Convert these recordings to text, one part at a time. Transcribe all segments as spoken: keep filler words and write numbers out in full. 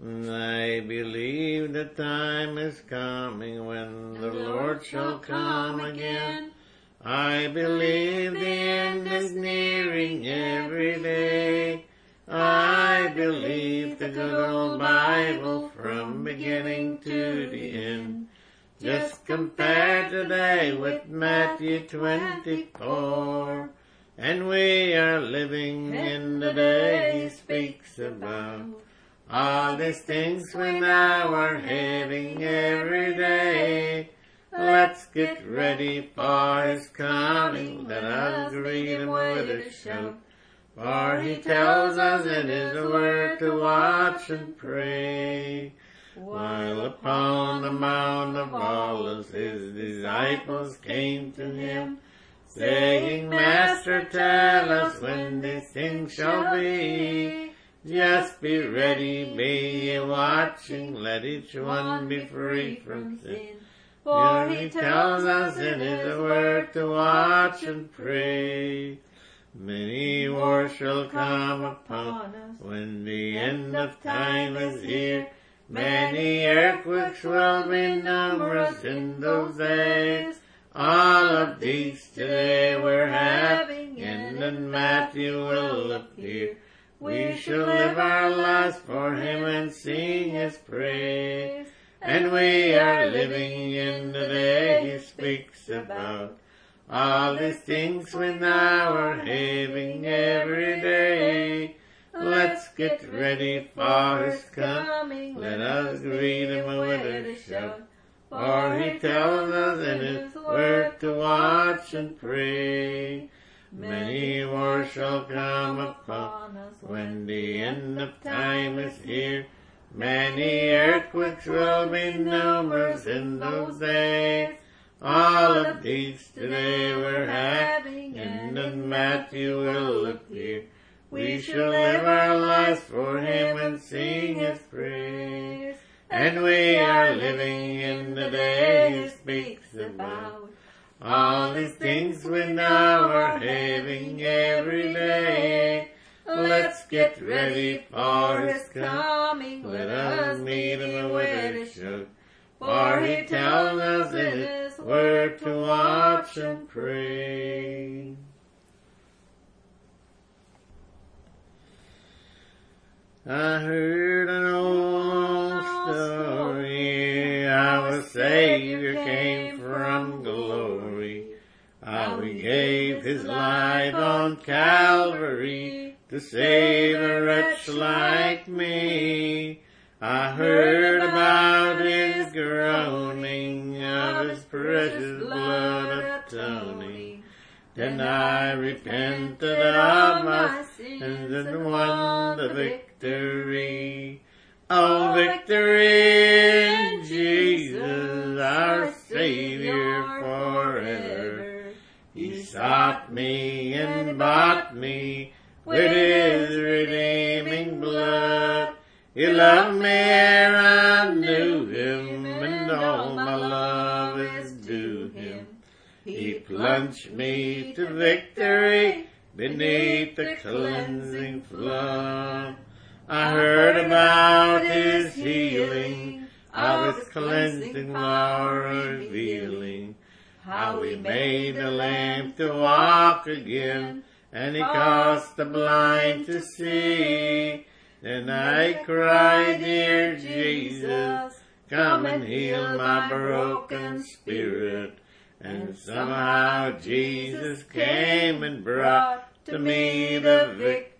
I believe the time is coming when the Lord shall come again. I believe the end is nearing every day. I believe the good old Bible from beginning to the end. Just compare today with Matthew twenty-four, and we are living in the day he speaks about. All these things we now are having every day. Let's get ready for his coming. Let us greet him with a shout. For he tells us in his word to watch and pray. While upon the Mount of Olives his disciples came to him, saying, Master, tell us when these things shall be. Just be ready, be ye watching, let each one be free from sin. For he tells us in his word to watch and pray. Many wars shall come upon us when the end of time is here. Many earthquakes will be numerous in those days. All of these today we're having, and then Matthew will appear. We shall live our lives for him and sing his praise. And we are living in the day he speaks about. All these things we now are having every day. Let's get ready for his coming. Let us greet him with a shout. For he tells us in his word to watch and pray. Many wars shall come upon us when the end of time is here. Many earthquakes will be numerous in those days. All of these today we're having, and then Matthew will appear. We shall live our lives for him and sing his praise. And we are living in the day he speaks about. All these things we now are having every day. Let's get ready for his coming. Let us meet him with a shout. For he tells us in his word to watch and pray. I heard an old story, how a Savior came from glory, how he gave his life on Calvary to save a wretch like me. I heard about his groaning, of his precious blood atoning. Then I repented of my sins and won the victory. Oh, victory in Jesus, our Savior forever. He sought me and bought me with his redeeming blood. He loved me ere I knew him, and all my love is due him. He plunged me to victory beneath the cleansing flood. I heard about his healing, of his cleansing power revealing, how he made the lame to walk again, and he caused the blind to see. Then I cried, dear Jesus, come and heal my broken spirit. And somehow Jesus came and brought to me the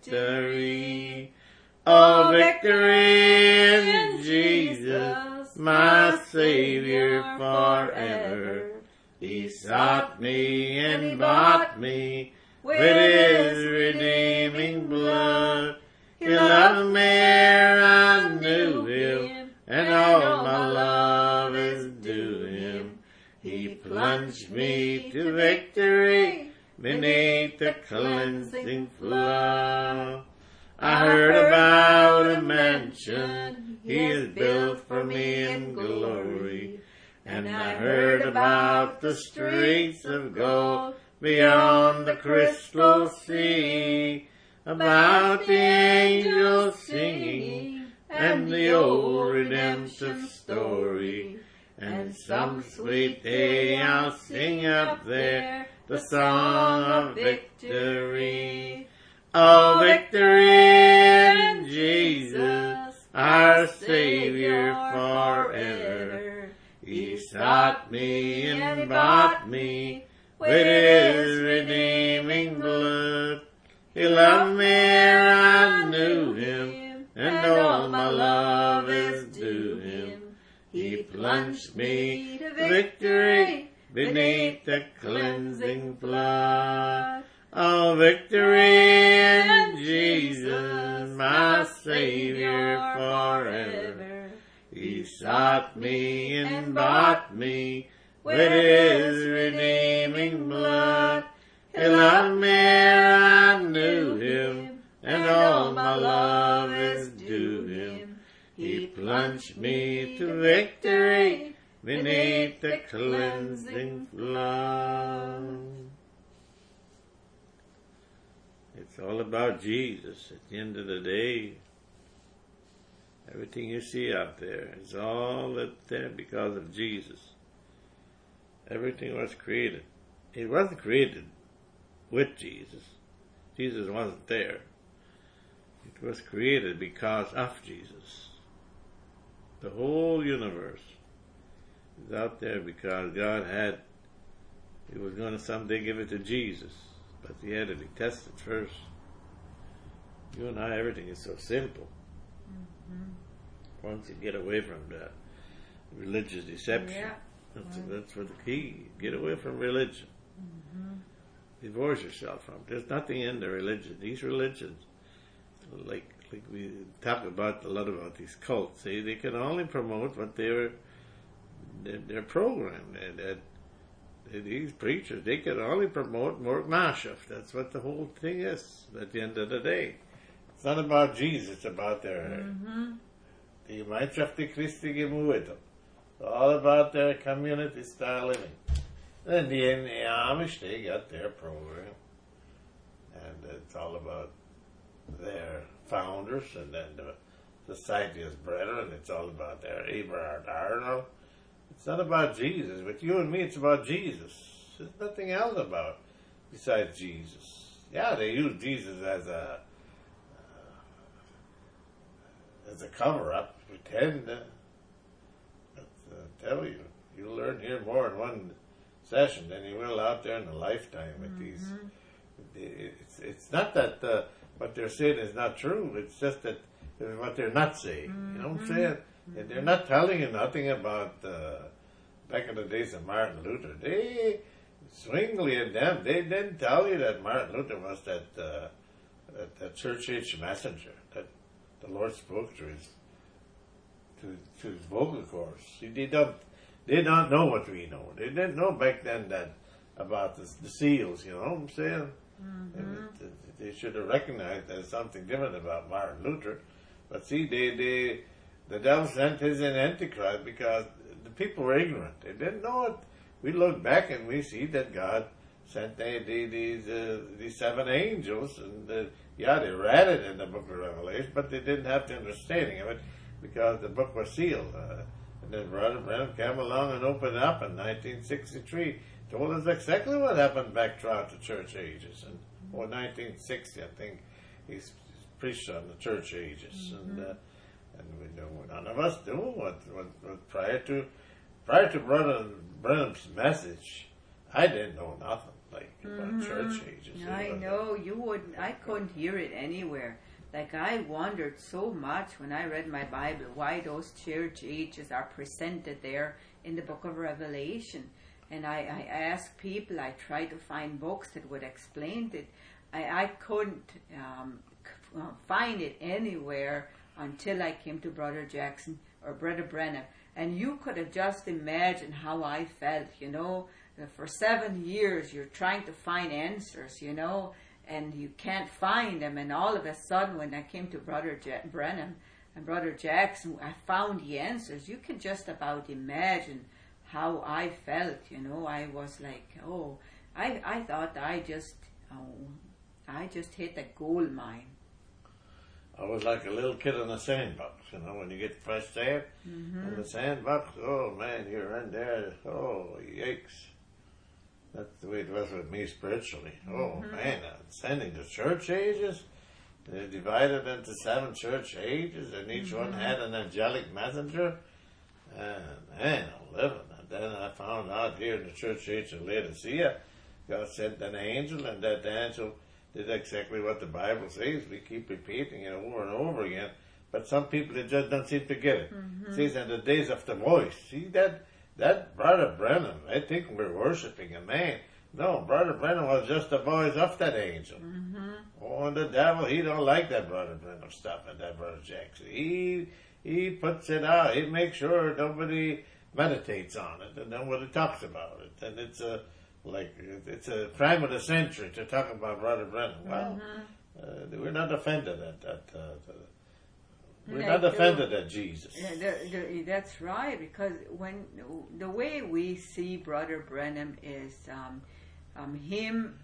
victory. Oh, victory in Jesus, my Savior forever. He sought me and bought me with his redeeming blood. He loved me ere I knew him, and all my love is due him. He plunged me to victory beneath the cleansing flood. I heard about a mansion he has built for me in glory, and I heard about the streets of gold beyond the crystal sea, about the angels singing and the old redemption story. And some sweet day I'll sing up there the song of victory. Oh, victory in Jesus, our Savior forever. He sought me and bought me with His redeeming blood. He loved me ere I knew Him, and all my love is due Him. He plunged me to victory beneath the cleansing flood. Oh, victory in Jesus, my Savior forever. He sought me and bought me with His redeeming blood. He loved me ere I knew Him, and all my love is due Him. He plunged me to victory beneath the cleansing flood. It's all about Jesus at the end of the day. Everything you see out there is all there because of Jesus. Everything was created. It wasn't created with Jesus. Jesus wasn't there. It was created because of Jesus. The whole universe is out there because God had, He was going to someday give it to Jesus, but He had to be tested first. You and I, everything is so simple. Mm-hmm. Once you get away from that religious deception, yeah. that's, right. that's what the key. Get away from religion. Mm-hmm. Divorce yourself from it. There's nothing in the religion. These religions, like like we talk about a lot about these cults, they, they can only promote what they're they're, they're programmed. And that these preachers, they can only promote more Mashiach. That's what the whole thing is at the end of the day. It's not about Jesus, it's about their the Gemeinschaft Christi Gemuetum. It's all about their community style living. And the, in the Amish, they got their program. And it's all about their founders, and then the Society of Brethren, it's all about their Eberhard Arnold. It's not about Jesus. With you and me, it's about Jesus. There's nothing else about besides Jesus. Yeah, they use Jesus as a uh, as a cover-up, pretend. Uh, but uh, tell you, you'll learn here more in one session than you will out there in a lifetime with mm-hmm. these. It's it's not that uh, what they're saying is not true. It's just that what they're not saying. Mm-hmm. You know what I'm saying? Mm-hmm. They're not telling you nothing about uh, back in the days of Martin Luther. They Zwingli and them. They didn't tell you that Martin Luther was that uh, that, that church age messenger that the Lord spoke to his to, to his vocal cords. See, they don't they don't know what we know. They didn't know back then that about the, the seals. You know what I'm saying? Mm-hmm. And it, it, they should have recognized there's something different about Martin Luther. But see, they, they, the devil sent his an antichrist because the people were ignorant. They didn't know it. We look back and we see that God sent they, they, these uh, these seven angels, and uh, yeah, they read it in the book of Revelation, but they didn't have the understanding of it because the book was sealed. Uh, and then Brother Branham came along and opened it up in nineteen sixty-three. Told us exactly what happened back throughout the church ages. And or nineteen sixty, I think, he's preached on the church ages. Mm-hmm. And uh, and we know none of us do what, what, what prior to prior to Brother Branham's message, I didn't know nothing like about mm-hmm. church ages. I know you wouldn't. I couldn't hear it anywhere. Like I wondered so much when I read my Bible why those church ages are presented there in the book of Revelation. And I, I asked people, I tried to find books that would explain it. I, I couldn't um, c- find it anywhere until I came to Brother Jackson or Brother Branham. And you could have just imagined how I felt, you know. For seven years you're trying to find answers, you know, and you can't find them. And all of a sudden when I came to Brother Ja- Branham and Brother Jackson, I found the answers. You can just about imagine how I felt, you know. I was like, oh, I I thought I just, oh, I just hit a gold mine. I was like a little kid in a sandbox, you know, when you get fresh saved. Mm-hmm. In the sandbox, oh man, you're in there, oh, yikes. That's the way it was with me spiritually. Mm-hmm. Oh man, sending the church ages, they're divided into seven church ages, and each mm-hmm. one had an angelic messenger. And man, I'm living. And then I found out here in the church age of Laodicea, God sent an angel, and that angel did exactly what the Bible says. We keep repeating it over and over again. But some people, they just don't seem to get it. Mm-hmm. It says in the days of the voice. See, that that Brother Brenham, I think we're worshiping a man. No, Brother Brenham was just the voice of that angel. Mm-hmm. Oh, and the devil, he don't like that Brother Brenham stuff and that Brother Jackson. He, he puts it out. He makes sure nobody meditates on it and nobody talks about it. And it's a... Like, it's a crime of the century to talk about Brother Brenham. Well, mm-hmm. uh, we're not offended at that. Uh, we're they not do. offended at Jesus. Yeah, the, the, that's right, because when the way we see Brother Brenham is um, um, him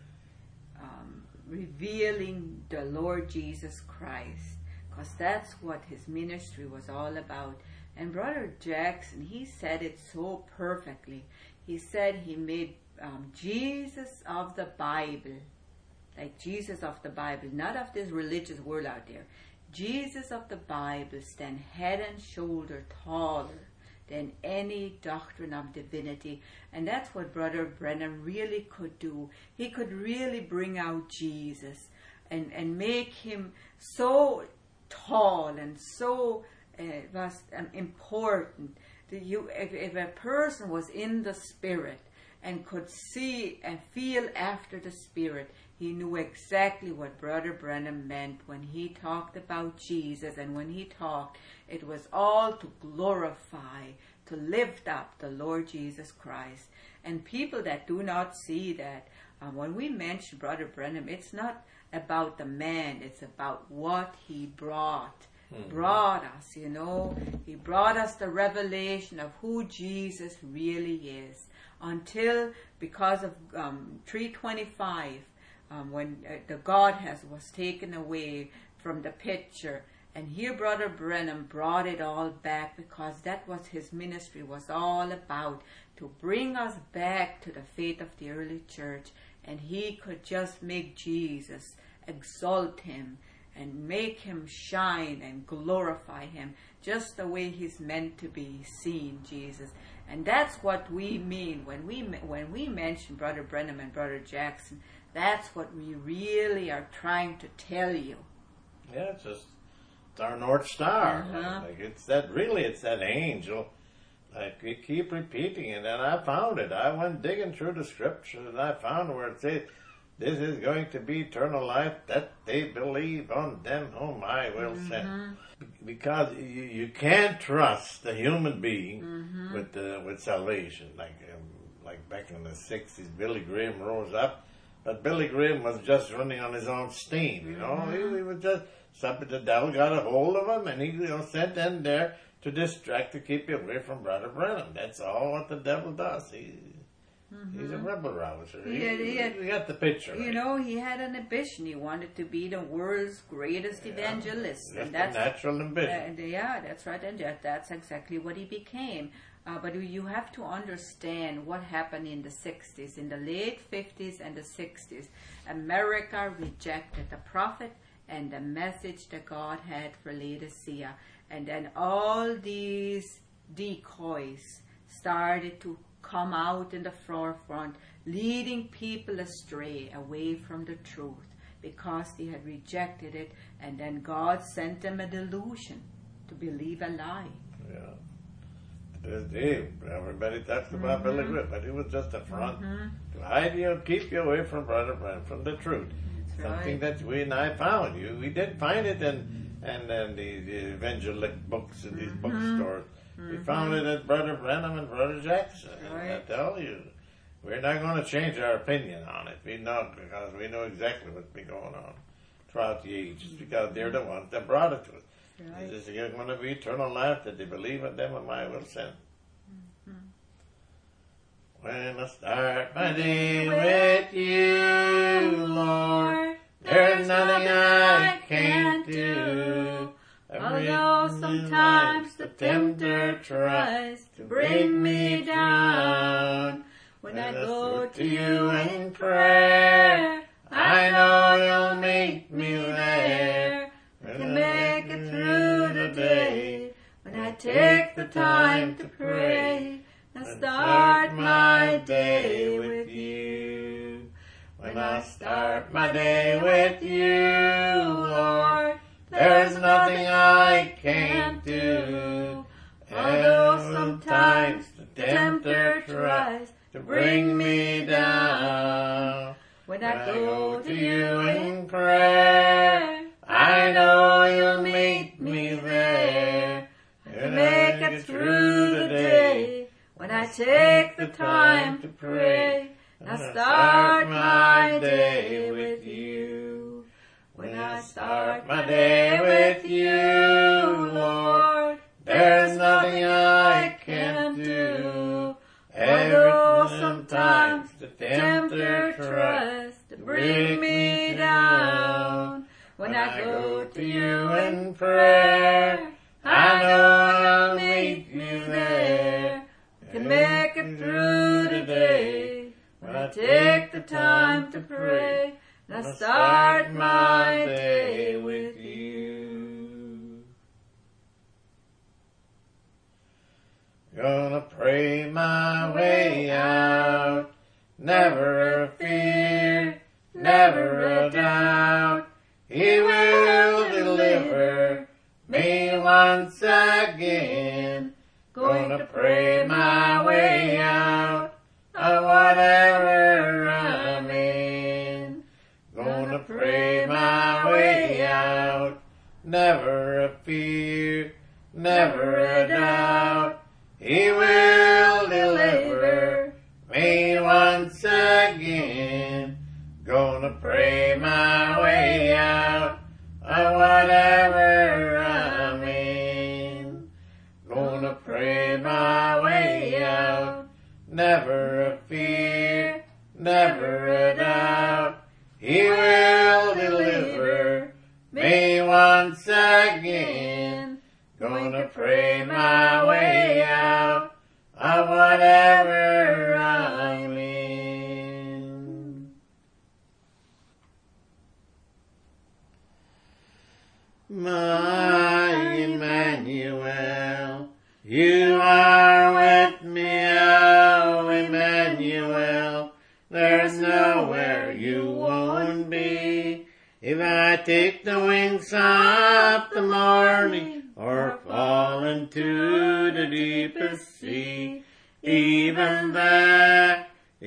um, revealing the Lord Jesus Christ, because that's what his ministry was all about. And Brother Jackson, he said it so perfectly. He said he made Um, Jesus of the Bible, like Jesus of the Bible, not of this religious world out there. Jesus of the Bible stand head and shoulder taller than any doctrine of divinity. And that's what Brother Brenham really could do. He could really bring out Jesus and, and make him so tall and so uh, was, um, important. That you, if, if a person was in the Spirit, and could see and feel after the Spirit, he knew exactly what Brother Brenham meant when he talked about Jesus. And when he talked, it was all to glorify, to lift up the Lord Jesus Christ. And people that do not see that, um, when we mention Brother Brenham, it's not about the man, it's about what he brought. Mm-hmm. Brought us, you know. He brought us the revelation of who Jesus really is. Until, because of um, three twenty-five, um, when uh, the God has was taken away from the picture, and here Brother Brenham brought it all back, because that was his ministry was all about, to bring us back to the faith of the early church. And he could just make Jesus, exalt him, and make him shine and glorify him, just the way he's meant to be seen, Jesus. And that's what we mean when we when we mention Brother Brenham and Brother Jackson. That's what we really are trying to tell you. Yeah, it's just it's our North Star. Uh-huh. Like it's that really, it's that angel. Like we keep repeating it, and I found it. I went digging through the scriptures, and I found where it says, "This is going to be eternal life, that they believe on them whom I will mm-hmm. send." Because you, you can't trust a human being mm-hmm. with uh, with salvation. Like um, like back in the sixties, Billy Graham rose up, but Billy Graham was just running on his own steam. You know, mm-hmm. he, he was just something. The devil got a hold of him, and he you know sent in there to distract, to keep you away from Brother Brenham. That's all what the devil does. He. Mm-hmm. He's a rebel rouser. He, he, he, had, he got the picture. You right? know, he had an ambition. He wanted to be the world's greatest yeah, evangelist. That's and that's a natural ambition. Uh, yeah, that's right. And that, that's exactly what he became. Uh, but you have to understand what happened in the sixties. In the late fifties and the sixties, America rejected the prophet and the message that God had for Laodicea. And then all these decoys started to come out in the forefront, leading people astray away from the truth, because they had rejected it, and then God sent them a delusion to believe a lie. Yeah. Hey, everybody talks about mm-hmm. Billy Graham, but it was just a front mm-hmm. to hide you, keep you away from Brother Brenham, from the truth. That's Something right. that we and I found. You, we did find it in and then the, the evangelic books in these mm-hmm. bookstores. Mm-hmm. We found it at Brother Brenham and Brother Jackson. Right. And I tell you, we're not going to change our opinion on it. We know, because we know exactly what's been going on throughout the ages, because they're the ones that brought it to us. Right. Is this going to be eternal life that they believe in them whom I will send? Mm-hmm. When I start my day with you, Lord, There's nothing I can't do. Although sometimes the tempter tries to bring me down, when I go to you in prayer, I know you'll meet me there. I can make it through the day when I take the time to pray and start my day with you. When I start my day with you, Lord, there's nothing I can't do. Although sometimes the tempter tries to bring me down, when I go to you in prayer, I know you'll meet me there. And make it through the day when I take the time to pray and start my day with you. When I start my day with you, Lord, there's nothing I can't do. Although sometimes the tempter tries to bring me down, when I go to you in prayer, I know you'll meet me there. I can make it through the day when I take the time to pray and I start my day with you. Gonna pray my way out, never a fear, never a doubt. He will deliver me once again. Gonna pray my way out of whatever I'm in. Gonna pray my way out, never a fear, never a doubt. He will deliver me once again. Gonna pray my way out of whatever I'm in. Gonna pray my way out, never a fear, never a doubt. He will deliver me once again. Gonna pray my way out of whatever I'm in. My Emmanuel, you are with me, oh Emmanuel. There's nowhere you won't be. If I take the wings of the morning or fall into the deepest sea, even there,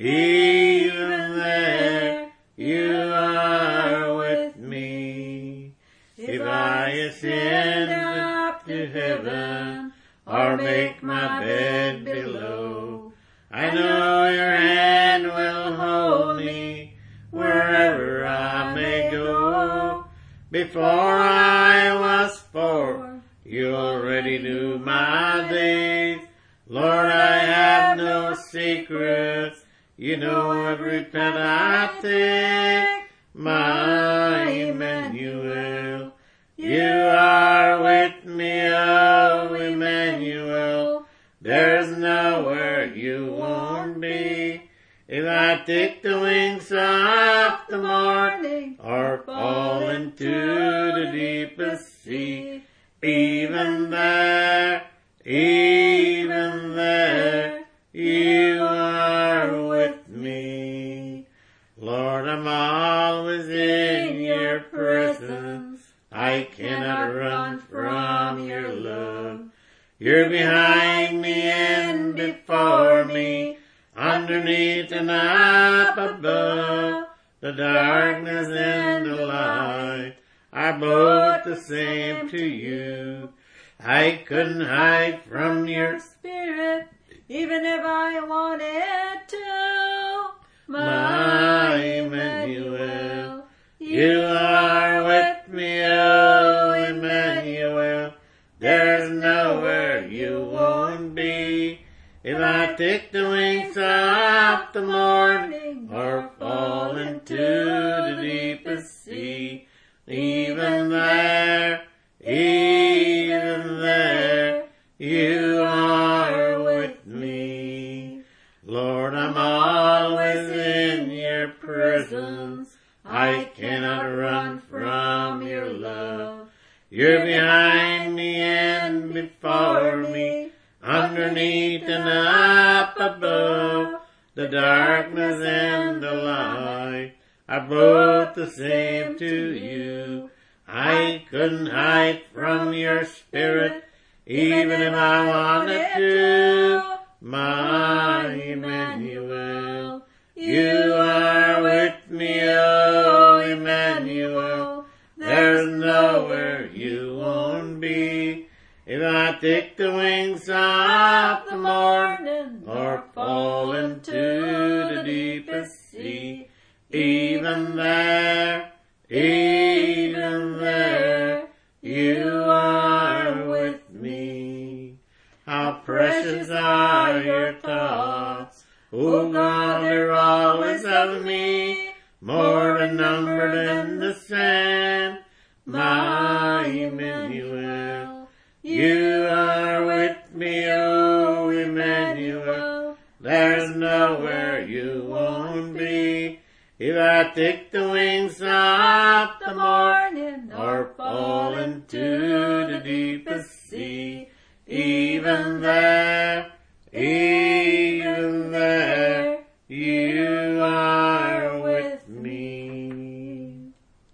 even there, you are with me. If I ascend up to heaven or make my bed below, I know your hand will hold me wherever I may go. Before I was born, you already knew my days. Lord, I have no secrets. You know every step I take. My Emmanuel, you are with me, oh Emmanuel. There's nowhere you won't be. If I take the wings of the morning or fall into the deepest sea, even there, even there, you are with me. Lord, I'm always in your presence. I cannot run from your love. You're behind me and before me, underneath and up above. The darkness and the light are both the same to you. I couldn't hide from your spirit, even if I wanted to. My Emmanuel, you are with me, oh Emmanuel. There's nowhere you won't be. If I take the wings of the morning or fall into the deepest sea, You are with me. Lord, I'm always in your presence. I cannot run from your love. You're behind me and before me, underneath and up above. The darkness and the light are both the same to you. I couldn't hide from your spirit, even if I wanted to. My Emmanuel, you are with me, oh Emmanuel. There's nowhere you won't be. If I take the wings of the morning or fall into the deepest sea, even there, even there, you are with me. How precious are your thoughts, oh God, they're always of me, more than number than the sand, my Emmanuel. You are with me, oh Emmanuel. There's nowhere you won't be. If I take the wings of the morning or fall into the deepest sea, even there, even there, you are with me.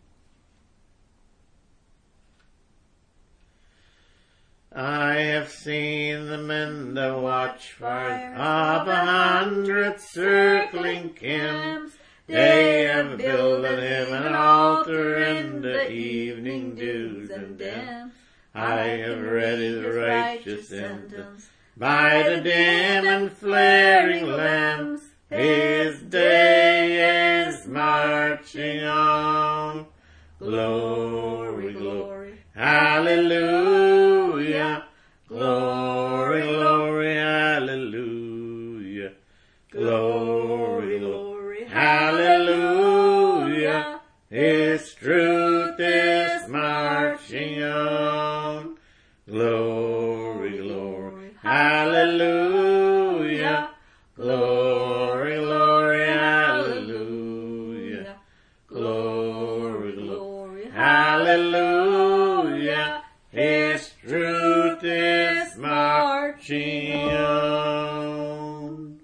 I have seen the men that watch fires of a hundred circling camps. They have built him an altar in the evening dews and damps. I have read his righteous sentence by the dim and flaring lamps. His day is marching on. Glory, glory, hallelujah. Glory, glory, hallelujah. Glory, glory, hallelujah. His truth is marching on. Glory, glory, hallelujah. Glory, glory, hallelujah. Glory, glory, hallelujah. His truth is marching on.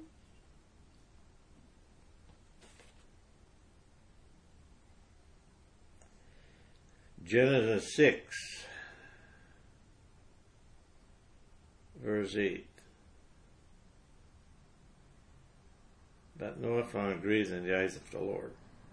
Genesis six, verse eight. But Noah found grace in the eyes of the Lord.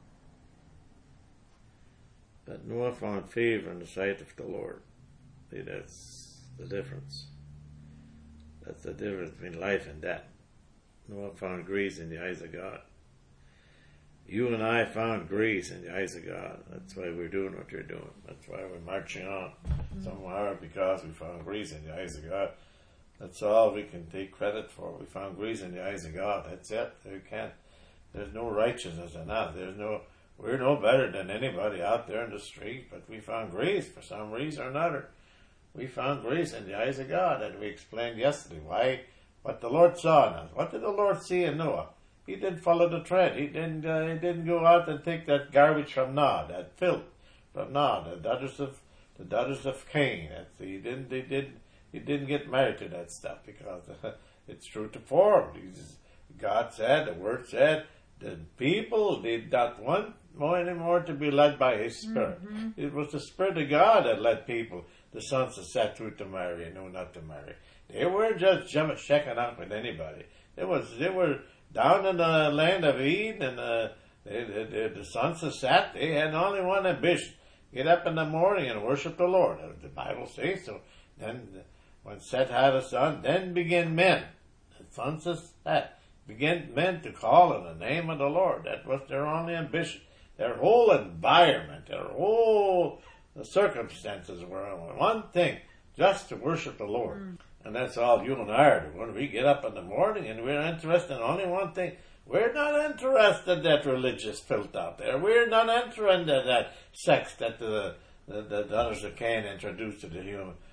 But Noah found favor in the sight of the Lord. See, that's the difference. That's the difference between life and death. Noah found grace in the eyes of God. You and I found grace in the eyes of God. That's why we're doing what we're doing. That's why we're marching on mm-hmm. somewhere, because we found grace in the eyes of God. That's all we can take credit for. We found grace in the eyes of God. That's it. We can't. There's no righteousness in that. There's no. We're no better than anybody out there in the street, but we found grace for some reason or another. We found grace in the eyes of God, and we explained yesterday why, what the Lord saw in us. What did the Lord see in Noah? He didn't follow the trend. He didn't. Uh, he didn't go out and take that garbage from Nod, that filth from Nod, the daughters of the daughters of Cain. That's, he didn't. He didn't. He didn't get married to that stuff because uh, it's true to form. He's, God said, the Word said, the people did not want more anymore to be led by His Spirit. Mm-hmm. It was the Spirit of God that led people, the sons of Seth, through to marry and no, not to marry. They weren't just jumping, checking out with anybody. They was. They were. Down in the land of Eden, and uh, they, they, they, the sons of Seth, they had only one ambition: get up in the morning and worship the Lord. The Bible says so. Then, when Seth had a son, then began men, the sons of Seth, began men to call on the name of the Lord. That was their only ambition. Their whole environment, their whole the circumstances were one thing: just to worship the Lord. Mm. And that's all you and I are doing. When we get up in the morning and we're interested in only one thing, we're not interested in that religious filth out there. We're not interested in that sex that the, the, the daughters of Cain introduced to the human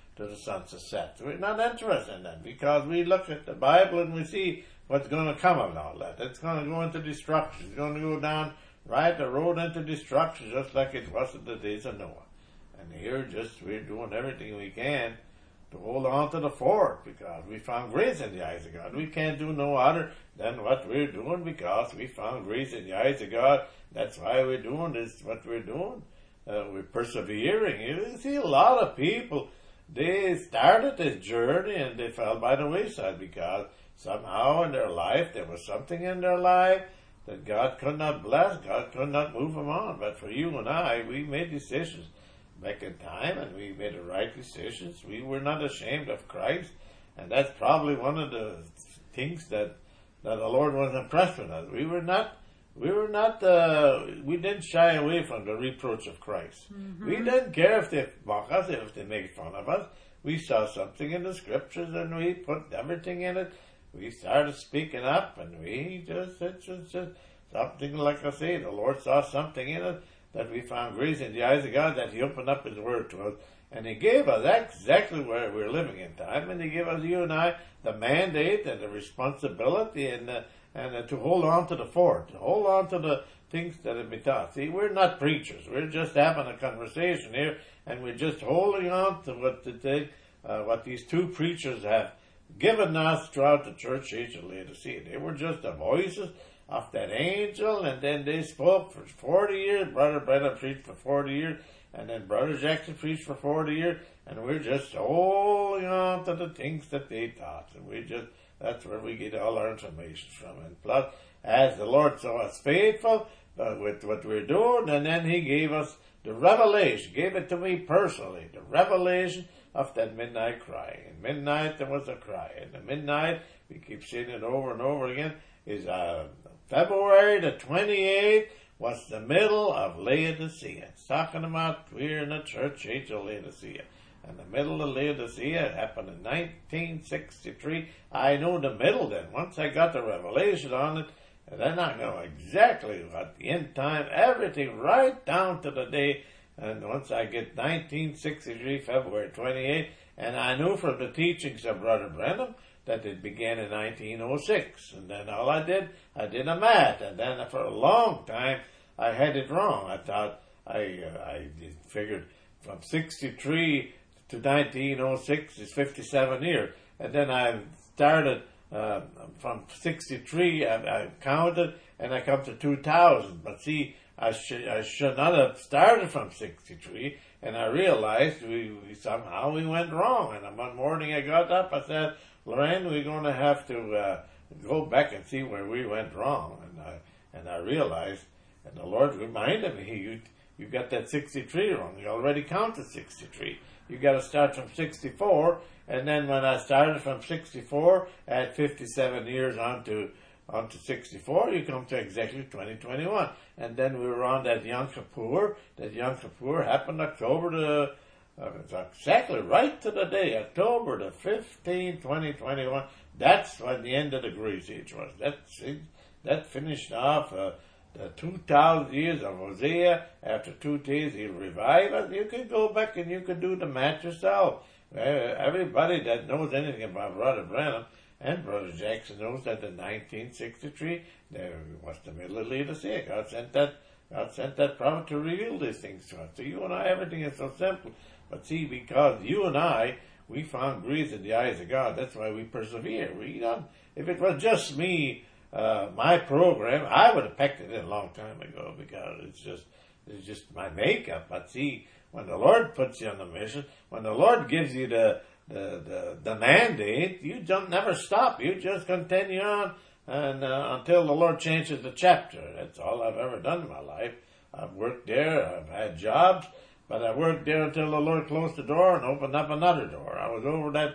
to the sons of Seth. We're not interested in that because we look at the Bible and we see what's going to come of all that. It's going to go into destruction. It's going to go down right the road into destruction, just like it was in the days of Noah. And here, just we're doing everything we can to hold on to the fort because we found grace in the eyes of God. We can't do no other than what we're doing because we found grace in the eyes of God. That's why we're doing this, what we're doing. Uh, we're persevering. You see a lot of people, they started this journey and they fell by the wayside because somehow in their life, there was something in their life that God could not bless, God could not move them on. But for you and I, we made decisions back in time and we made the right decisions. We were not ashamed of Christ. And that's probably one of the things that, that the Lord was impressed with us. We were not We were not, uh, we didn't shy away from the reproach of Christ. Mm-hmm. We didn't care if they mock us, if they made fun of us. We saw something in the scriptures and we put everything in it. We started speaking up and we just, it's just, just something like I say, the Lord saw something in it that we found grace in the eyes of God, that He opened up His Word to us. And He gave us exactly where we're living in time. And He gave us, you and I, the mandate and the responsibility and the And uh, to hold on to the fort, to hold on to the things that have been taught. See, we're not preachers. We're just having a conversation here, and we're just holding on to what the, uh, what these two preachers have given us throughout the church age of Laodicea. They were just the voices of that angel, and then they spoke for forty years. Brother Brennan preached for forty years, and then Brother Jackson preached for forty years, and we're just holding on to the things that they taught, and we just that's where we get all our information from. And plus, as the Lord saw us faithful uh, with what we're doing, and then He gave us the revelation, gave it to me personally, the revelation of that midnight cry. In midnight, there was a cry. In the midnight, we keep saying it over and over again, is uh, February the twenty-eighth was the middle of Laodicea. It's talking about we're in the church age of Laodicea. And the middle of Laodicea happened in nineteen sixty-three. I know the middle then. Once I got the revelation on it, and then I know exactly what the end time, everything right down to the day. And once I get nineteen sixty-three, February twenty-eighth, and I knew from the teachings of Brother Brenham that it began in nineteen oh six. And then all I did, I did a math. And then for a long time, I had it wrong. I thought, I, uh, I figured from sixty-three to nineteen oh six is fifty-seven years. And then I started uh, from sixty-three, I, I counted, and I come to two thousand. But see, I should I should not have started from sixty-three, and I realized we, we somehow we went wrong. And one morning I got up, I said, Lorraine, we're going to have to uh, go back and see where we went wrong. And I, and I realized, and the Lord reminded me, you, you got that sixty-three wrong. You already counted sixty-three. You got to start from sixty-four, and then when I started from sixty-four, add fifty-seven years onto onto sixty-four, you come to exactly twenty twenty-one. And then we were on that Yom Kippur. That Yom Kippur happened October the, uh, it's exactly right to the day, October the fifteenth, twenty twenty-one. That's when the end of the grace age was. That's it. That finished off uh, the two thousand years of Hosea. After two days, He'll revive us. You can go back and you can do the math yourself. Uh, everybody that knows anything about Brother Brenham and Brother Jackson knows that in nineteen sixty-three, there was the middle of Laodicea. God sent that, God sent that prophet to reveal these things to us. So you and I, everything is so simple. But see, because you and I, we found grace in the eyes of God. That's why we persevere. We don't, if it was just me, uh, my program, I would have packed it in a long time ago because it's just, it's just my makeup. But see, when the Lord puts you on the mission, when the Lord gives you the, the, the, the mandate, you don't never stop. You just continue on and uh, until the Lord changes the chapter. That's all I've ever done in my life. I've worked there, I've had jobs, but I worked there until the Lord closed the door and opened up another door. I was over that,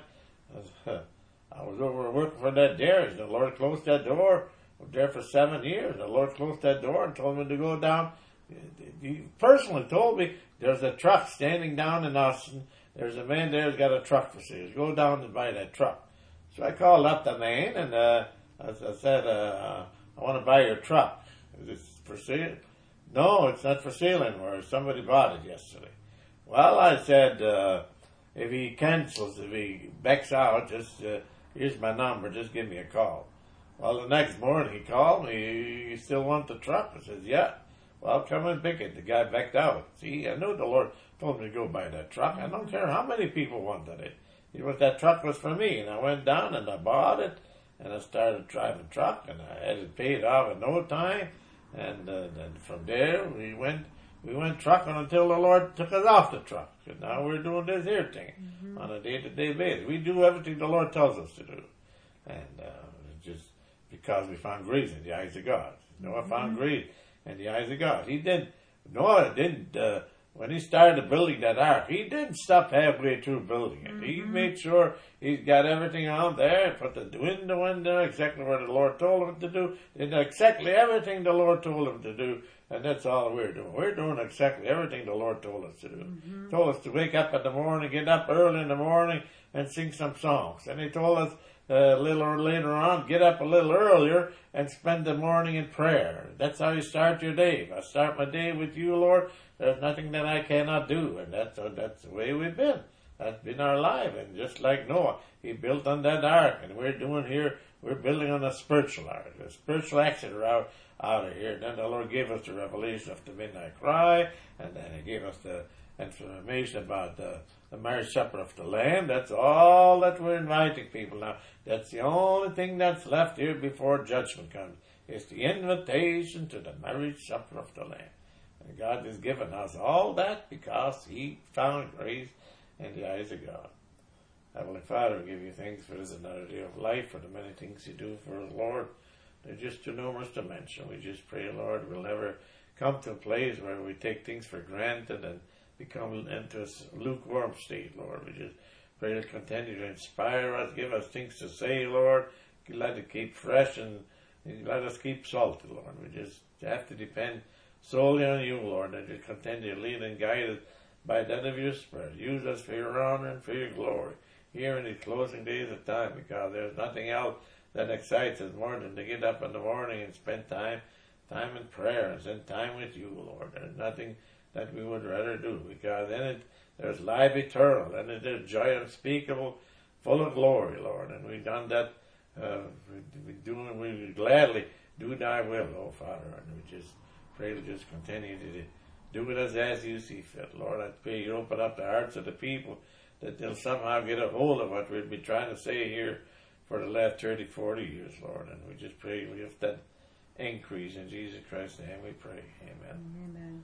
I was over working for that there. The Lord closed that door. I was there for seven years. The Lord closed that door and told me to go down. He personally told me there's a truck standing down in Austin. There's a man there who's got a truck for sale. Go down and buy that truck. So I called up the man and uh, I, I said, uh, I want to buy your truck. Is this for sale? No, it's not for sale anymore. Somebody bought it yesterday. Well, I said, uh, if he cancels, if he backs out, just, uh, here's my number, just give me a call. Well, the next morning he called me, you still want the truck? I says, yeah. Well, come and pick it. The guy backed out. See, I knew the Lord told me to go buy that truck. I don't care how many people wanted it. It was, that truck was for me, and I went down and I bought it, and I started driving truck, and I had it paid off in no time, and uh, then from there we went we went trucking until the Lord took us off the truck. And now we're doing this here thing mm-hmm. on a day-to-day basis. We do everything the Lord tells us to do, and uh, just because we found grace in the eyes of God. Noah mm-hmm. found grace in the eyes of God. He did. Noah didn't. Uh, When he started building that ark, he didn't stop halfway through building it. Mm-hmm. He made sure he's got everything on there, put the window in there, exactly what the Lord told him to do, did exactly everything the Lord told him to do, and that's all we're doing. We're doing exactly everything the Lord told us to do. Mm-hmm. Told us to wake up in the morning, get up early in the morning, and sing some songs. And he told us uh, a little later on, get up a little earlier and spend the morning in prayer. That's how you start your day. If I start my day with you, Lord, there's nothing that I cannot do, and that's uh, that's the way we've been. That's been our life, and just like Noah, he built on that ark, and we're doing here, we're building on a spiritual ark, a spiritual exit out, out of here. And then the Lord gave us the revelation of the midnight cry, and then He gave us the information about the, the marriage supper of the Lamb. That's all that we're inviting people now. That's the only thing that's left here before judgment comes. It's the invitation to the marriage supper of the Lamb. And God has given us all that because He found grace in the eyes of God. Heavenly Father, we give you thanks for this another day of life, for the many things you do for us, Lord. They're just too numerous to mention. We just pray, Lord, we'll never come to a place where we take things for granted and become into a lukewarm state, Lord. We just pray to continue to inspire us, give us things to say, Lord. Let it keep fresh and let us keep salty, Lord. We just have to depend solely on you, Lord, and you continue to lead and guide us by that of your Spirit. Use us for your honor and for your glory here in these closing days of time, because there's nothing else that excites us more than to get up in the morning and spend time time in prayer and spend time with you, Lord. There's nothing that we would rather do, because in it there's life eternal, and it is joy unspeakable, full of glory, Lord. And we've done that, uh, we, we do, we gladly do thy will, oh Father, and we just pray to just continue to do with us as you see fit, Lord. I pray you open up the hearts of the people that they'll somehow get a hold of what we've been trying to say here for the last thirty, forty years, Lord. And we just pray we have that increase in Jesus Christ's name. We pray. Amen. Amen.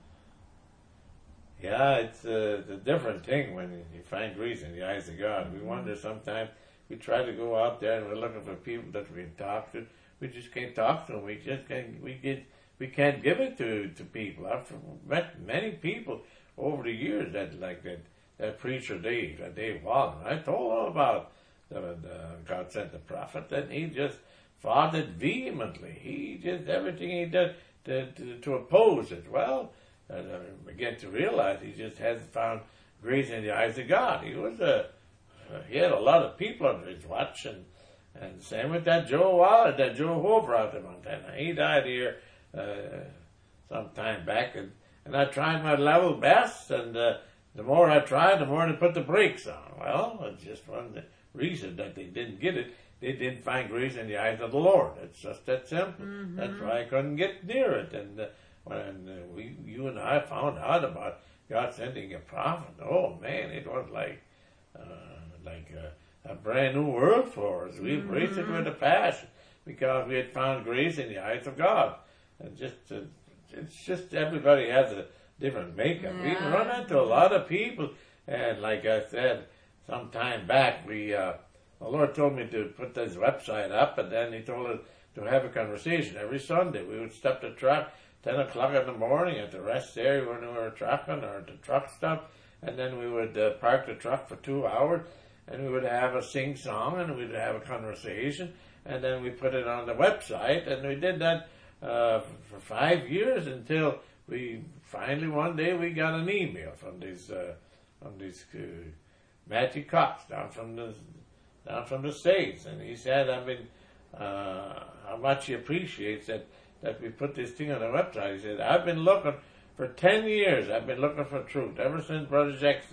Yeah, it's a, a different thing when you find grace in the eyes of God. Mm-hmm. We wonder sometimes, we try to go out there and we're looking for people that we can talk to. We just can't talk to them. We just can't, we get, we can't give it to, to people. I've met many people over the years that, like that, that preacher Dave, that Dave Walden. I told him about the, the God sent the prophet, and he just fought it vehemently. He just, everything he did to, to, to oppose it. Well, and I began to realize he just hasn't found grace in the eyes of God. He was a, he had a lot of people under his watch, and, and same with that Joe Waller, that Joe Hoover out in Montana. He died here uh, some time back, and, and I tried my level best, and uh, the more I tried, the more they put the brakes on. Well, it's just one the reason that they didn't get it. They didn't find grace in the eyes of the Lord. It's just that simple. Mm-hmm. That's why I couldn't get near it. And uh, when uh, we, you and I found out about God sending a prophet, oh man, it was like uh, like a, a brand new world for us. We embraced mm-hmm. it with a passion because we had found grace in the eyes of God. And just uh, it's just everybody has a different makeup. Yeah. We run into a lot of people, and like I said some time back, we uh, the Lord told me to put this website up, and then He told us to have a conversation every Sunday. We would stop the truck ten o'clock in the morning at the rest area when we were trucking or at the truck stop, and then we would uh, park the truck for two hours, and we would have a sing song, and we'd have a conversation, and then we put it on the website, and we did that uh, for five years until we finally one day we got an email from this uh, from this uh, Matthew Cox down from the down from the States, and he said, I mean, uh, how much he appreciates that that we put this thing on the website. He said, I've been looking for ten years. I've been looking for truth ever since Brother Jackson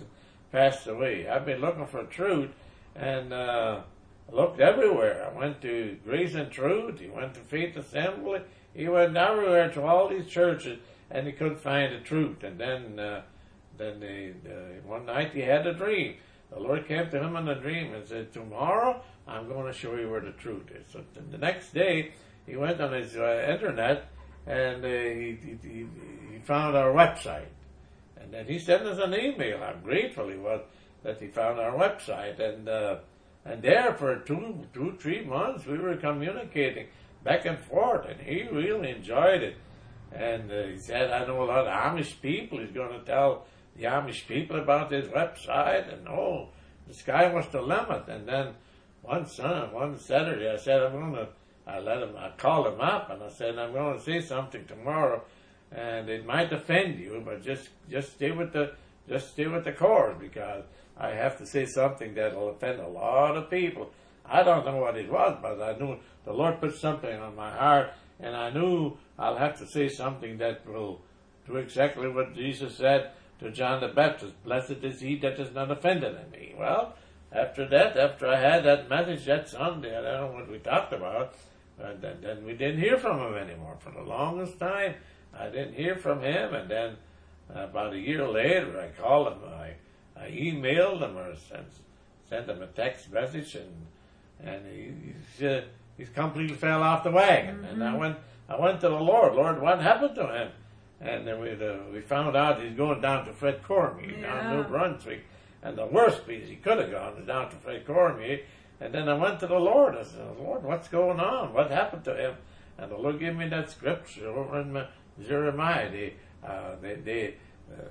passed away. I've been looking for truth, and uh, looked everywhere. I went to Grace and Truth. He went to Faith Assembly. He went everywhere to all these churches, and he couldn't find the truth. And then, uh, then they, uh, one night he had a dream. The Lord came to him in a dream and said, "Tomorrow I'm going to show you where the truth is." So the next day he went on his uh, internet, and uh, he, he he found our website. And then he sent us an email. How grateful he was that he found our website, and. Uh, And there for two, two, three months we were communicating back and forth, and he really enjoyed it. And uh, he said, "I know a lot of Amish people." He's going to tell the Amish people about his website, and oh, the sky was the limit. And then one son, one Saturday, I said, "I'm going to." I let him. I called him up, and I said, "I'm going to say something tomorrow, and it might offend you, but just just stay with the just stay with the course, because I have to say something that will offend a lot of people." I don't know what it was, but I knew the Lord put something on my heart, and I knew I'll have to say something that will do exactly what Jesus said to John the Baptist: "Blessed is he that is not offended in me." Well, after that, after I had that message that Sunday, I don't know what we talked about, and then, then we didn't hear from him anymore. For the longest time, I didn't hear from him, and then uh, about a year later, I called him. I I emailed him or sent, sent him a text message, and and he he's, uh, he's completely fell off the wagon. Mm-hmm. And I went I went to the Lord. Lord, what happened to him? And then we uh, we found out he's going down to Fred Cormier, yeah. down New Brunswick, and the worst place he could have gone is down to Fred Cormier. And then I went to the Lord. I said, "Lord, what's going on? What happened to him?" And the Lord gave me that scripture over in Jeremiah. They uh, they they. Uh,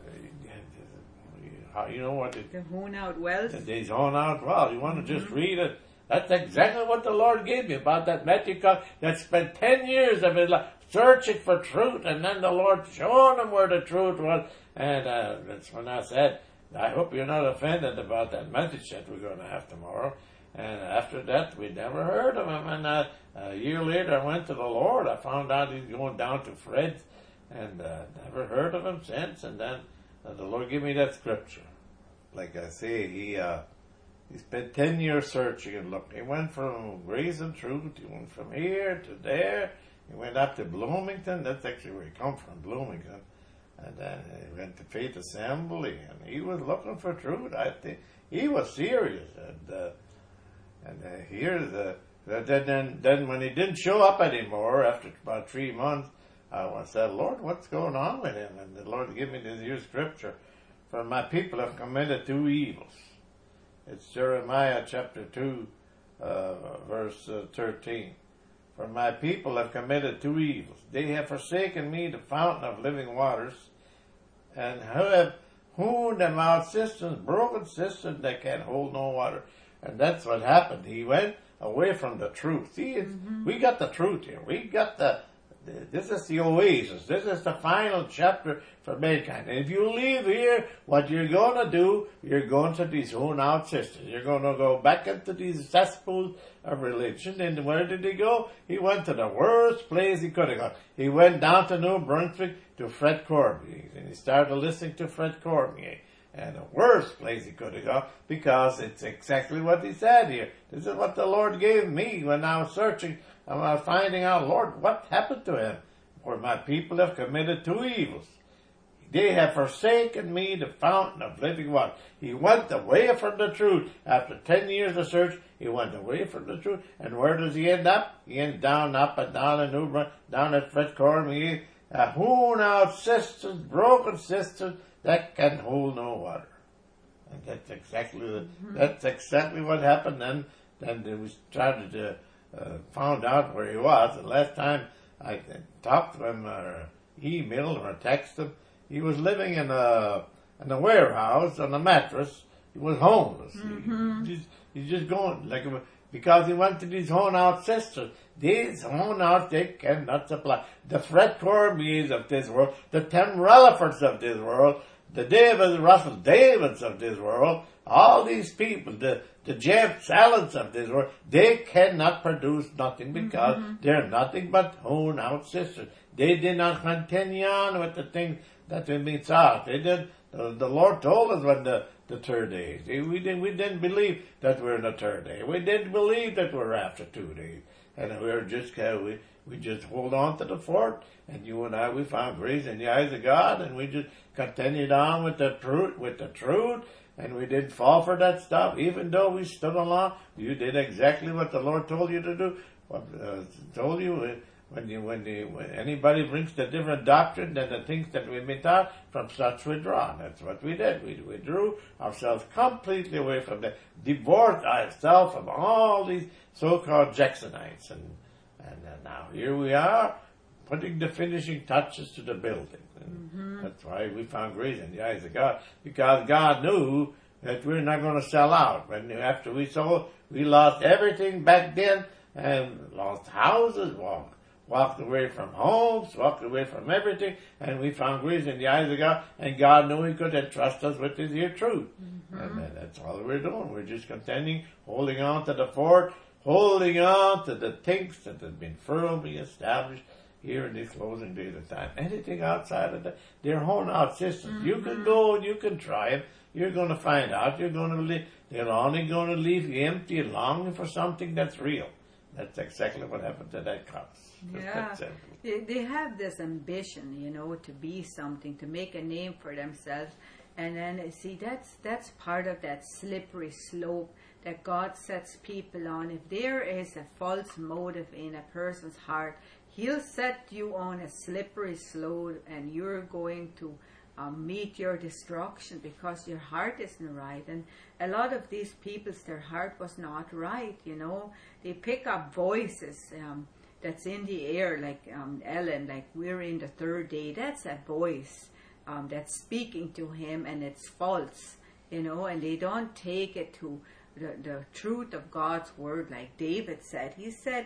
You know what? It, the hone out wells. They hone out well. You want to just mm-hmm. read it? That's exactly what the Lord gave me about that Matthew Cox that spent ten years of his life searching for truth, and then the Lord showing him where the truth was. And uh, that's when I said, "I hope you're not offended about that message that we're going to have tomorrow." And after that, we never heard of him. And uh, a year later, I went to the Lord. I found out he's going down to Fred's, and uh, never heard of him since. And then uh, the Lord gave me that scripture. Like I say, he uh, he spent ten years searching and looking. He went from Grace and Truth. He went from here to there. He went up to Bloomington. That's actually where he come from, Bloomington. And then he went to Faith Assembly, and he was looking for truth. I think he was serious. And uh, and uh, here the then then then when he didn't show up anymore after about three months, I said, "Lord, what's going on with him?" And the Lord gave me this here scripture. "For my people have committed two evils." It's Jeremiah chapter two, uh, verse uh, thirteen. "For my people have committed two evils. They have forsaken me, the fountain of living waters, and have hewn them out cisterns, broken cisterns that can hold no water." And that's what happened. He went away from the truth. See, mm-hmm. we got the truth here. We got the This is the oasis. This is the final chapter for mankind. And if you leave here, what you're going to do, you're going to disown out sisters. You're going to go back into these cesspools of religion. And where did he go? He went to the worst place he could have gone. He went down to New Brunswick to Fred Cormier. And he started listening to Fred Cormier. And the worst place he could have gone, because it's exactly what he said here. This is what the Lord gave me when I was searching. I was finding out, Lord, what happened to him? For my people have committed two evils. They have forsaken me, the fountain of living water. He went away from the truth. After ten years of search, he went away from the truth. And where does he end up? He ends down, up and down in New Brunswick, down at Fred Cormier, uh, hewn out cisterns, broken cisterns that can hold no water. And that's exactly the, mm-hmm. that's exactly what happened. Then, then they was trying to uh, found out where he was. And last time I talked to him, or emailed him, or texted him, he was living in a in a warehouse on a mattress. He was homeless. Mm-hmm. He, he's, he's just going like because he went to these hewn out cisterns. These hewn out they cannot supply. The Fred Cormiers of this world, the Tim Relaford's of this world, the David Russell Davids of this world, all these people, the the Jeff Sallens of this world, they cannot produce nothing because mm-hmm. they're nothing but hewn out cisterns. They did not continue on with the thing that we meet out. They did. The, the Lord told us when the the third day. We didn't, we didn't believe that we're in the third day. We didn't believe that we're after two days. And we were just, uh, we, we just hold on to the fort. And you and I, we found grace in the eyes of God. And we just continued on with the truth, with the truth. And we didn't fall for that stuff. Even though we stood along, you did exactly what the Lord told you to do. What uh, told you, uh, when you, when, the, when anybody brings the different doctrine than the things that we've been taught, from such withdraw. That's what we did. We withdrew ourselves completely away from that, divorced ourselves from all these so-called Jacksonites, and and uh, now here we are, putting the finishing touches to the building. And mm-hmm. That's why we found grace in the eyes of God, because God knew that we're not going to sell out. When after we sold, we lost everything back then, and lost houses, walked walked away from homes, walked away from everything, and we found grace in the eyes of God, and God knew He could entrust us with His dear truth. Mm-hmm. And uh, that's all we're doing. We're just contending, holding on to the fort, holding on to the things that have been firmly established here in these closing days of time. Anything outside of that, they're holding out systems. Mm-hmm. You can go and you can try it. You're going to find out. You're going to leave. They're only going to leave you empty and longing for something that's real. That's exactly what happened to that cross. Yeah, they, they have this ambition, you know, to be something, to make a name for themselves. And then, see, that's that's part of that slippery slope that God sets people on. If there is a false motive in a person's heart, He'll set you on a slippery slope, and you're going to um, meet your destruction because your heart isn't right. And a lot of these people's, their heart was not right, you know. They pick up voices um, that's in the air, like um, Ellen, like we're in the third day. That's a voice um, that's speaking to him, and it's false, you know, and they don't take it to the, the truth of God's word, like David said. He said,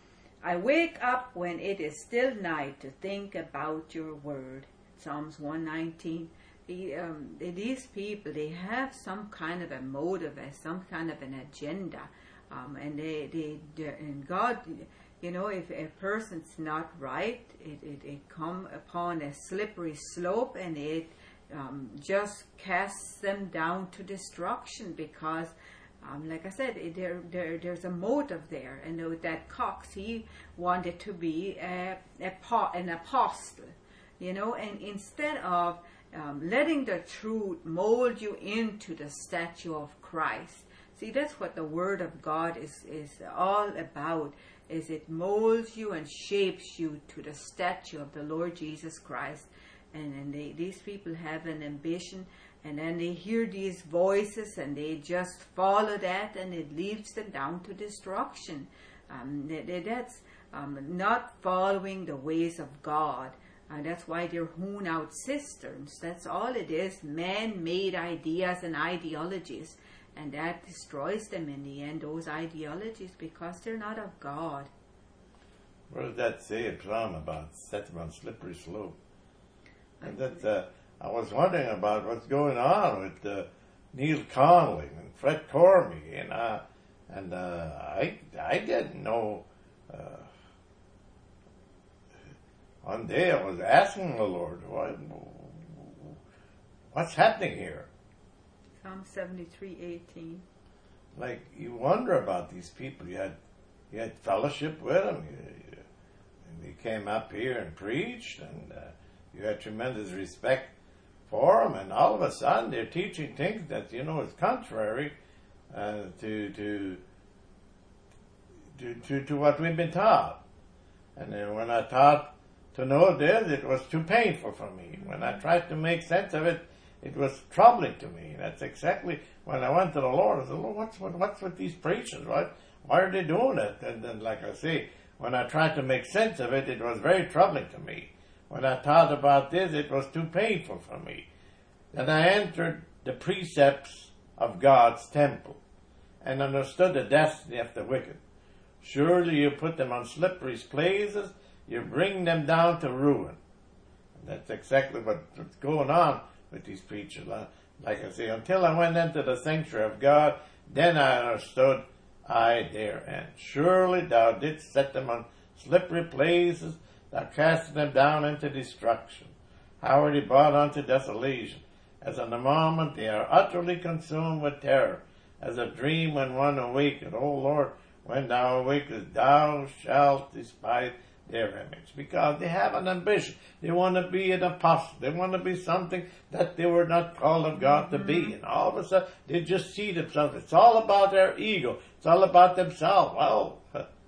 I wake up when it is still night to think about your word. Psalms one nineteen. The, um, these people, they have some kind of a motive, some kind of an agenda, um, and they, they, and God, you know, if a person's not right, it, it, it come upon a slippery slope, and it um, just casts them down to destruction because, um, like I said, it, there, there there's a motive there. And with that Cox, he wanted to be a, a, an apostle, you know, and instead of um, letting the truth mold you into the statue of Christ. See, that's what the Word of God is, is all about, is it molds you and shapes you to the statue of the Lord Jesus Christ. And then they, these people have an ambition, and then they hear these voices, and they just follow that, and it leads them down to destruction. Um, they, that's um, not following the ways of God. Uh, that's why they're hewn out cisterns. That's all it is, man-made ideas and ideologies. And that destroys them in the end, those ideologies, because they're not of God. What does that say in Psalm about set them on slippery slope? And that uh, I was wondering about what's going on with uh, Neil Connolly and Fred Cormie, and uh, and uh, I I didn't know. Uh, one day I was asking the Lord, what, what's happening here? Psalm seventy-three eighteen. Like, you wonder about these people. You had you had fellowship with them. You, you, and they came up here and preached, and uh, you had tremendous respect for them. And all of a sudden, they're teaching things that, you know, is contrary uh, to, to to to to what we've been taught. And then when I taught to know this, it was too painful for me. When I tried to make sense of it, it was troubling to me. That's exactly when I went to the Lord. I said, Lord, what's, what, what's with these preachers? What, why are they doing it? And then, like I say, when I tried to make sense of it, it was very troubling to me. When I thought about this, it was too painful for me. Then I entered the precepts of God's temple and understood the destiny of the wicked. Surely you put them on slippery places, you bring them down to ruin. And that's exactly what, what's going on with these preachers. Like I say, until I went into the sanctuary of God, then I understood I there. And surely thou didst set them on slippery places, thou cast them down into destruction. How are they brought unto desolation? as in a moment they are utterly consumed with terror, as a dream when one awaketh. O Lord, when thou awakest, thou shalt despise their image. Because they have an ambition. They want to be an apostle. They want to be something that they were not called of God to be. And all of a sudden, they just see themselves. It's all about their ego. It's all about themselves. Well,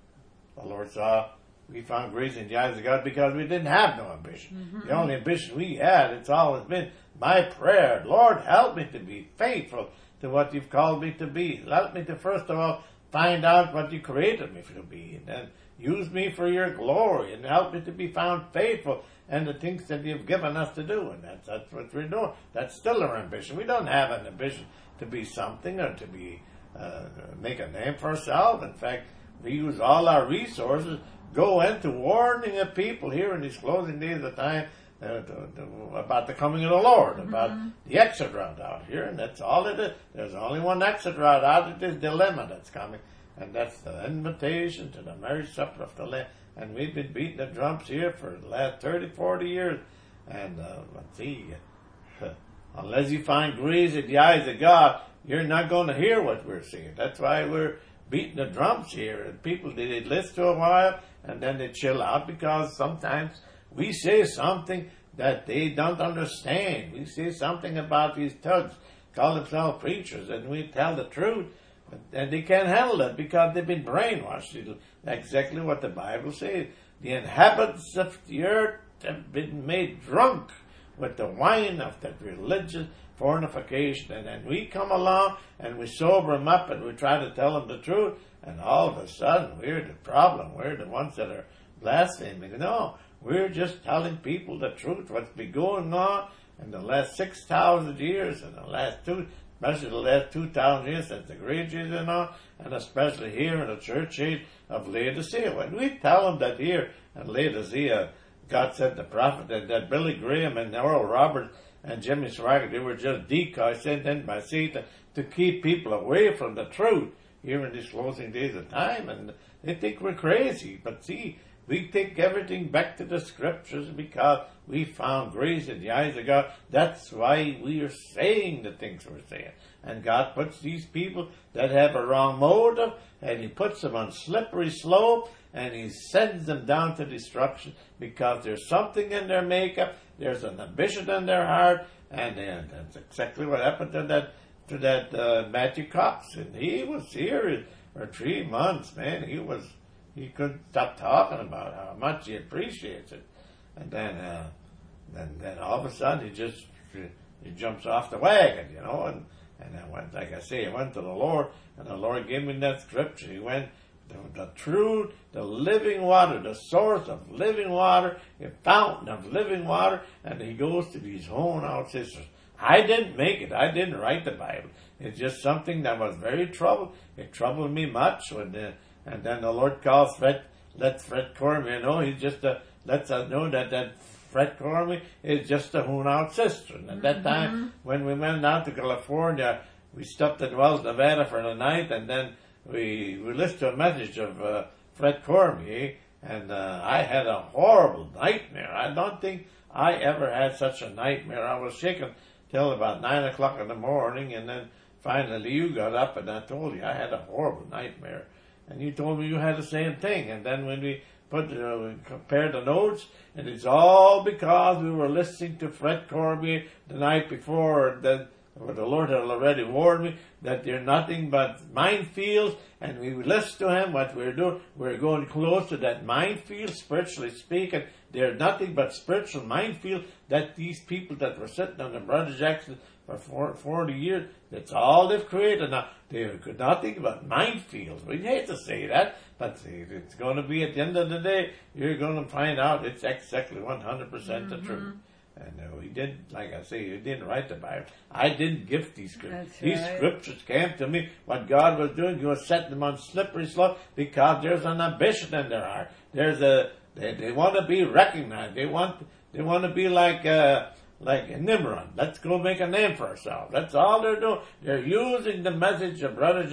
the Lord saw we found grace in the eyes of God because we didn't have no ambition. Mm-hmm. The only ambition we had, it's always been my prayer. Lord, help me to be faithful to what you've called me to be. Help me to, first of all, find out what you created me to be, and then use me for your glory, and help me to be found faithful in the things that you've given us to do. And that's, that's what we're doing. That's still our ambition. We don't have an ambition to be something or to be uh, make a name for ourselves. In fact, we use all our resources, go into warning the people here in these closing days of time uh, to, to, about the coming of the Lord, mm-hmm. about the exit route out here, and that's all it is. There's only one exit route out of this dilemma that's coming, and that's the invitation to the marriage supper of the Lamb. And we've been beating the drums here for the last thirty, forty years, and uh, let's see, uh, unless you find grace in the eyes of God, you're not going to hear what we're saying. That's why we're beating the drums here, and people, they, they listen to a while, and then they chill out, because sometimes we say something that they don't understand. We say something about these thugs, call themselves preachers, and we tell the truth, and they can't handle it because they've been brainwashed. That's exactly what the Bible says. The inhabitants of the earth have been made drunk with the wine of that religious fornication, and then we come along and we sober them up and we try to tell them the truth, and all of a sudden we're the problem. We're the ones that are blaspheming. No, we're just telling people the truth, what's been going on in the last six thousand years, and the last two, especially the last two thousand years since the Great Age and all, and especially here in the church age of Laodicea. When we tell them that here in Laodicea, God sent the prophet, and that Billy Graham and Oral Roberts and Jimmy Swaggart, they were just decoys sent in by Satan to keep people away from the truth here in these closing days of time, and they think we're crazy. But see, we take everything back to the scriptures because we found grace in the eyes of God. That's why we are saying the things we're saying. And God puts these people that have a wrong motive, and He puts them on slippery slope, and He sends them down to destruction because there's something in their makeup, there's an ambition in their heart, and uh, that's exactly what happened to that to that uh, Matthew Cox. And he was here for three months, man. He was he couldn't stop talking about how much he appreciates it, and then uh, then then all of a sudden he just he jumps off the wagon, you know, and and I went, like I say, I went to the Lord, and the Lord gave me that scripture. He went, the, the truth, the living water, the source of living water, the fountain of living water, and he goes to these worn-out sisters. I didn't make it. I didn't write the Bible. It's just something that was very troubled. It troubled me much when the, and then the Lord calls Fred, lets Fred Cormier know. He just uh, lets us know that that Fred Cormier is just a worn-out sister. And at that mm-hmm. time, when we went out to California, we stopped at Wells, Nevada for the night, and then we, we listened to a message of uh, Fred Cormier, and uh, I had a horrible nightmare. I don't think I ever had such a nightmare. I was shaken till about nine o'clock in the morning, and then finally you got up, and I told you I had a horrible nightmare. And you told me you had the same thing. And then when we put, uh, we compared the notes, and it's all because we were listening to Fred Cormier the night before, that the Lord had already warned me that they're nothing but minefields, and we listen to him, what we're doing, we're going close to that minefield, spiritually speaking. They're nothing but spiritual minefield that these people that were sitting on the Brother Jackson for forty years, that's all they've created now. They're nothing but minefields. We hate to say that, but it's going to be at the end of the day, you're going to find out it's exactly one hundred percent mm-hmm. the truth. And uh, we didn't, like I say, you didn't write the Bible. I didn't give these scriptures. That's these right. scriptures came to me. What God was doing, He was setting them on slippery slope because there's an ambition in their heart. There's a, they, they want to be recognized. They want, they want to be like, uh, like Nimrod. Let's go make a name for ourselves. That's all they're doing. They're using the message of Brother Jack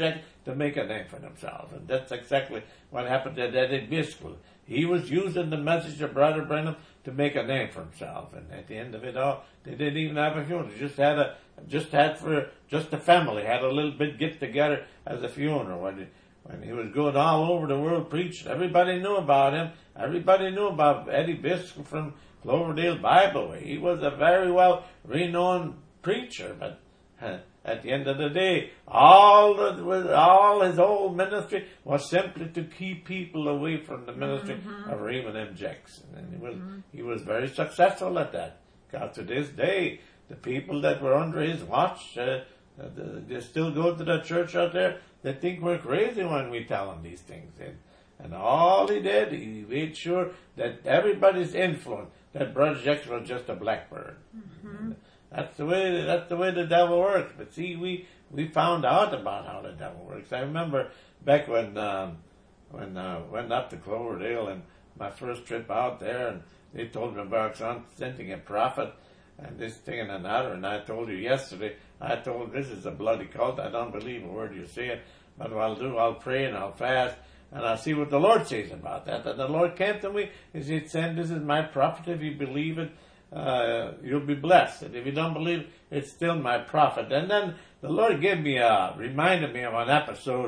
to make a name for themselves. And that's exactly what happened to Eddie Biscoe. He was using the message of Brother Branham to make a name for himself. And at the end of it all, they didn't even have a funeral. They just had a, just had for, just the family had a little bit get together as a funeral. When he, when he was going all over the world preaching, everybody knew about him. Everybody knew about Eddie Biscoe from Cloverdale Bible. He was a very well renowned preacher, but uh, at the end of the day, all the, all his whole ministry was simply to keep people away from the ministry mm-hmm. of Raymond M. Jackson, and he was mm-hmm. he was very successful at that. Because to this day, the people that were under his watch, uh, they still go to the church out there. They think we're crazy when we tell them these things, and, and all he did, he made sure that everybody's influence. That Brother Jackson was just a blackbird. Mm-hmm. That's the way. That's the way the devil works. But see, we we found out about how the devil works. I remember back when um, when I uh, went up to Cloverdale and my first trip out there, and they told me about sending a prophet and this thing and another. And I told you yesterday. I told this is a bloody cult. I don't believe a word you say. But what I'll do, I'll pray and I'll fast. And I'll see what the Lord says about that. And the Lord came to me, He said, "Son, this is my prophet. If you believe it, uh, you'll be blessed. And if you don't believe it, it's still my prophet." And then the Lord gave me a, reminded me of an episode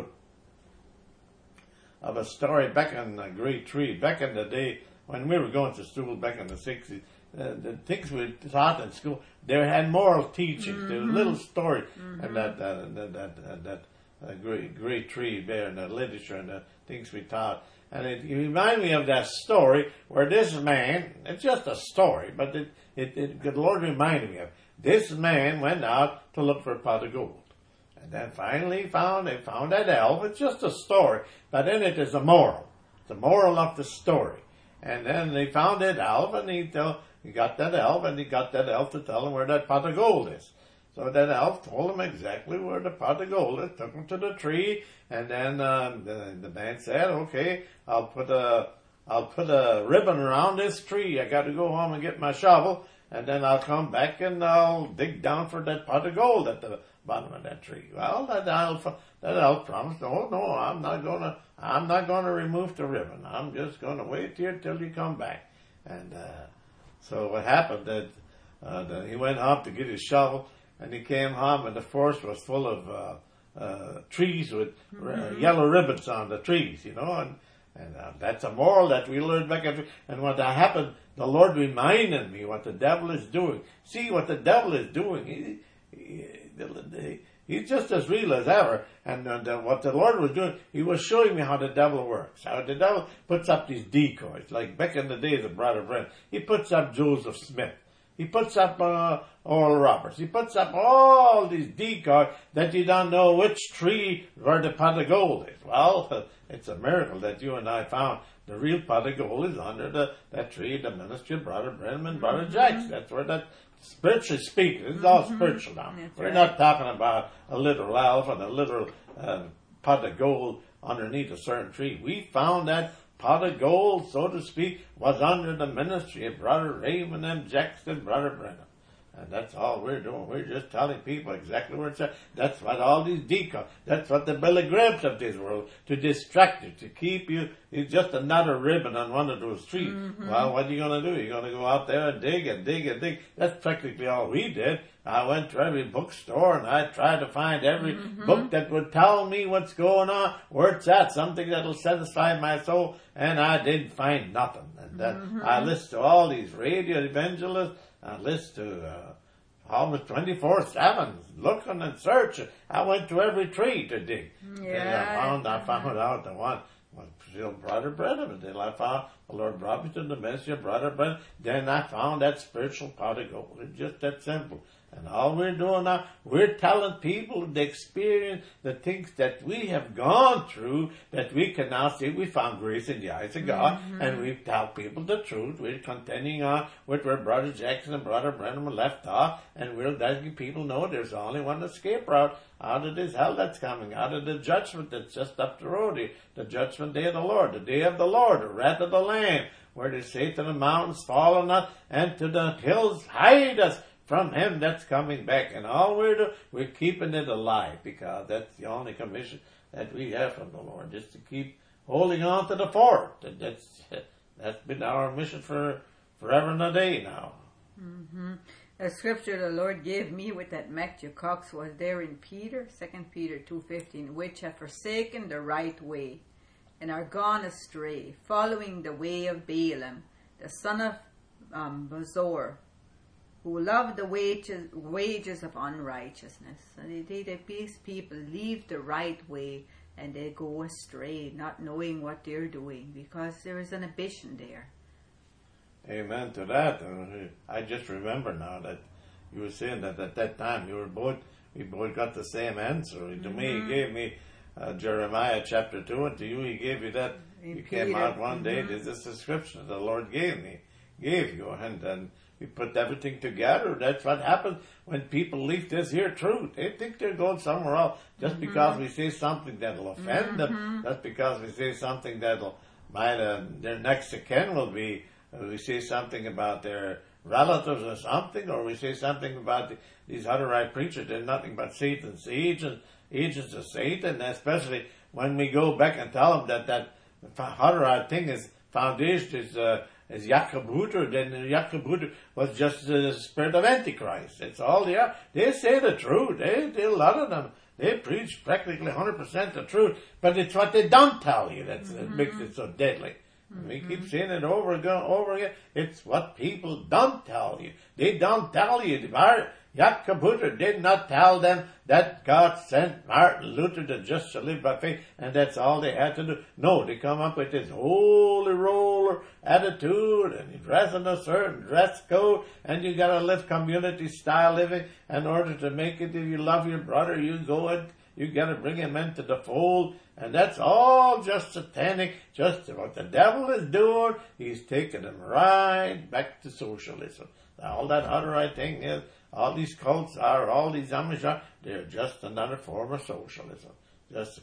of a story back in the Great Tree, back in the day when we were going to school back in the sixties. Uh, the things we taught in school, they had moral teachings. Mm-hmm. There was a little story, mm-hmm. and that, uh, that, that, uh, that, uh, great, great tree there, and the literature and the things we taught. And it, it reminded me of that story where this man, it's just a story, but it, it, it, the Lord reminded me of, this man went out to look for a pot of gold. And then finally found, they found that elf. It's just a story, but in it is a moral. It's a moral of the story. And then they found that elf, and he, tell, he got that elf, and he got that elf to tell him where that pot of gold is. So that elf told him exactly where the pot of gold is, took him to the tree, and then um, the, the man said, "Okay, I'll put a I'll put a ribbon around this tree. I got to go home and get my shovel, and then I'll come back and I'll dig down for that pot of gold at the bottom of that tree." Well, that elf that elf promised, "Oh no, I'm not gonna I'm not gonna remove the ribbon. I'm just gonna wait here till you come back." And uh, so what happened that uh, that he went home to get his shovel. And he came home, and the forest was full of uh, uh, trees with mm-hmm. uh, yellow ribbons on the trees, you know. And, and uh, that's a moral that we learned back at. And what happened, the Lord reminded me what the devil is doing. See what the devil is doing. He, he, he's just as real as ever. And uh, what the Lord was doing, He was showing me how the devil works. How the devil puts up these decoys. Like back in the days of Brother Brent, he puts up Joseph Smith. He puts up uh, Oral Roberts. He puts up all these decoys that you don't know which tree where the pot of gold is. Well, it's a miracle that you and I found the real pot of gold is under the that tree, the ministry of Brother Brenham and Brother mm-hmm. Jackson. That's where that, spiritually speaking, it's mm-hmm. all spiritual now. That's We're right. not talking about a little elf and a little uh, pot of gold underneath a certain tree. We found that pot of gold, so to speak, was under the ministry of Brother Raymond M. Jackson, Brother Brenham. And that's all we're doing. We're just telling people exactly where it's at. That's what all these decoys, that's what the Billy Grahams of this world, to distract you, to keep you, it's just another ribbon on one of those trees. Mm-hmm. Well, what are you going to do? You're going to go out there and dig and dig and dig. That's practically all we did. I went to every bookstore and I tried to find every mm-hmm. book that would tell me what's going on, where it's at, something that'll satisfy my soul, and I didn't find nothing. And uh, mm-hmm. I listened to all these radio evangelists. I listened to uh, almost twenty-four seven, looking and searching. I went to every tree to dig. Yeah. And I found, I found out the one was still Brother Brenham. And then I found the Lord brought me to the message of Brother Brenham. Then I found that spiritual pot of gold. It's just that simple. And all we're doing now, we're telling people the experience, the things that we have gone through, that we can now say we found grace in the eyes of God, mm-hmm. and we tell people the truth. We're continuing on with where Brother Jackson and Brother Brenham left off, and we're letting people know there's only one escape route out of this hell that's coming, out of the judgment that's just up the road, the, the judgment day of the Lord, the day of the Lord, the wrath of the Lamb, where they say to the mountains, fall on us, and to the hills, hide us from Him that's coming back. And all we're doing, we're keeping it alive, because that's the only commission that we have from the Lord, just to keep holding on to the fort. And that's that's been our mission for forever and a day now. Mm-hmm. The scripture the Lord gave me with that Matthew Cox was there in Peter, Second Peter two fifteen, which have forsaken the right way and are gone astray, following the way of Balaam, the son of um, Bosor, who loved the wages, wages of unrighteousness. So they, they, they, these people leave the right way and they go astray, not knowing what they're doing, because there is an ambition there. Amen to that. Uh, I just remember now that you were saying that at that time you were both, we both got the same answer. Mm-hmm. To me, he gave me uh, Jeremiah chapter two, and to you, he gave you that. In you Peter. Came out one day, mm-hmm. This is the scripture the Lord gave me, gave you, and then we put everything together. That's what happens when people leave this here truth. They think they're going somewhere else just mm-hmm. because we say something that'll offend mm-hmm. them, just because we say something that'll, might, uh, their next of kin will be, we say something about their relatives or something, or we say something about the, these Hutterite preachers. They're nothing but Satan's agents, agents of Satan, especially when we go back and tell them that that Hutterite thing is foundation is uh, is Jacob Hutter. Then Jacob Hutter was just the spirit of Antichrist. It's all they are. They say the truth. They, they a lot of them. They preach practically one hundred percent the truth, but it's what they don't tell you that mm-hmm. makes it so deadly. Mm-hmm. We keep saying it over again, over again. It's what people don't tell you. They don't tell you. Jacob Hutter did not tell them that God sent Martin Luther to just to live by faith, and that's all they had to do. No, they come up with this holy roller attitude, and you dress in a certain dress code, and you gotta live community style living. In order to make it, if you love your brother, you go and you gotta bring him into the fold. And that's all just satanic, just what the devil is doing. He's taking them right back to socialism. All that Hutterite thing is, all these cults are, all these Amish are, they're just another form of socialism. Just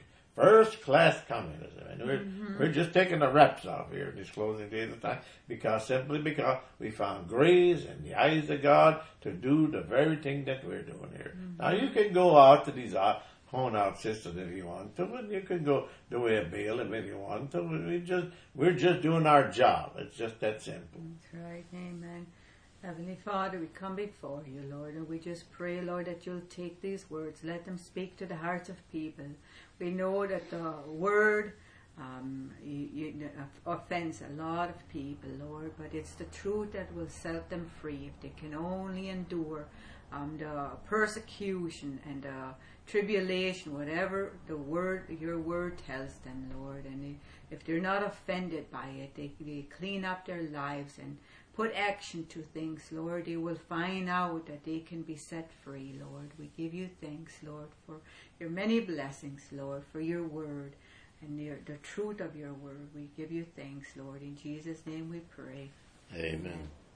first class communism. And we're, mm-hmm. we're just taking the reps off here in these closing days of time, because simply because we found grace in the eyes of God to do the very thing that we're doing here. Mm-hmm. Now you can go out to these uh, hone out systems if you want to, and you can go the way of Balaam if you want to. We just, we're just doing our job. It's just that simple. That's right. Amen. Heavenly Father, we come before you, Lord, and we just pray, Lord, that you'll take these words, let them speak to the hearts of people. We know that the word um, you, you, offends a lot of people, Lord, but it's the truth that will set them free if they can only endure um, the persecution and the tribulation, whatever the word, your word tells them, Lord. And if they're not offended by it, they, they clean up their lives and put action to things, Lord, they will find out that they can be set free, Lord. We give you thanks, Lord, for your many blessings, Lord, for your word and your, the truth of your word. We give you thanks, Lord. In Jesus' name we pray. Amen. Amen.